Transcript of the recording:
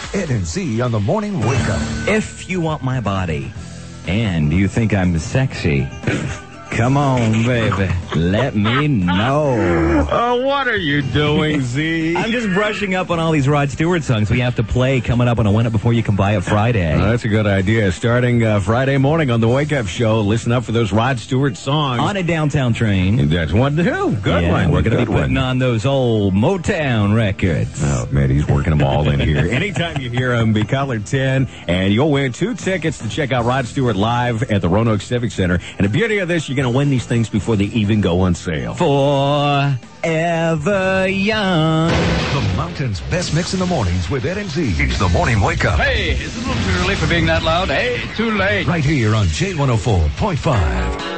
Ed and Z on the morning wake up. If you want my body and you think I'm sexy, come on, baby. Let me know. What are you doing, Z? I'm just brushing up on all these Rod Stewart songs we have to play coming up on a Win It Before You Can Buy It Friday. That's a good idea. Starting Friday morning on the Wake Up Show, listen up for those Rod Stewart songs. On a downtown train. That's one to do. Good one. We're going to be putting on those old Motown records. Oh, man, he's working them all in here. Anytime you hear them, be caller 10, and you'll win 2 tickets to check out Rod Stewart live at the Roanoke Civic Center. And the beauty of this, you're going to win these things before they even go on sale. Forever young. The Mountain's best mix in the mornings with Ed and Z. It's the morning wake up. Hey, it's a little too early for being that loud. Hey, too late. Right here on J104.5.